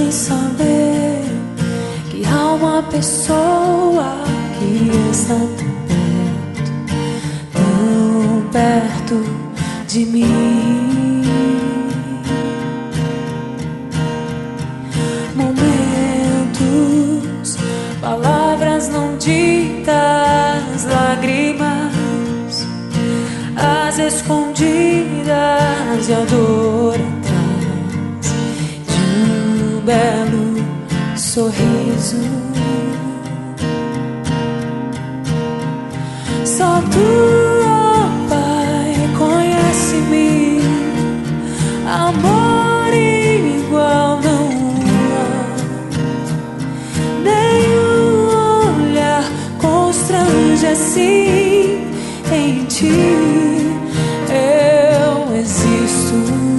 em saber que há uma pessoa que está tão perto de mim. Momentos, palavras não ditas, lágrimas, as escondidas e a dor atrás de um belo sorriso. Só tu, ó Pai, conhece-me. Amor igual não há. Nenhum olhar constrange assim. Em ti eu existo.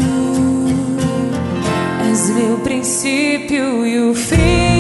És meu princípio e o fim.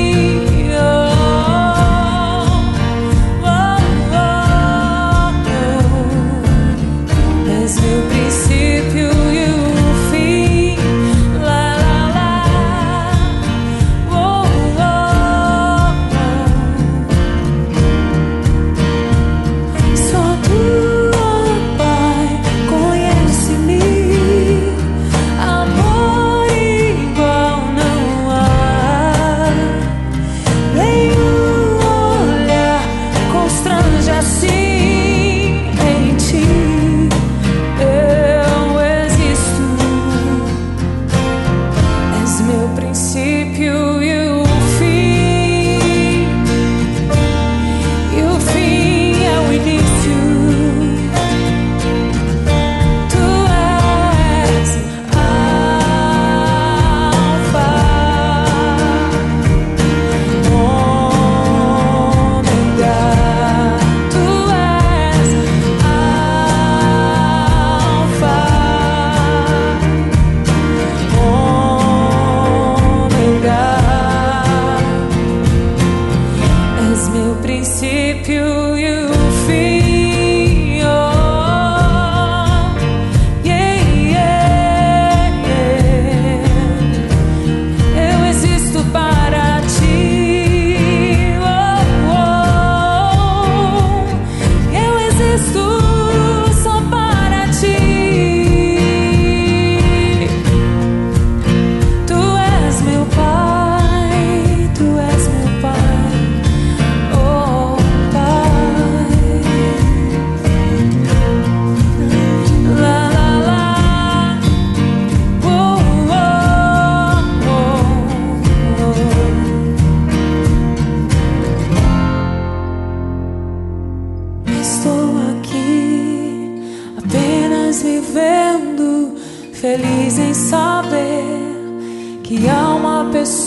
Vivendo, feliz em saber que há uma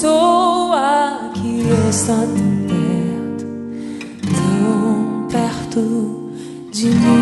pessoa que está tão perto de mim.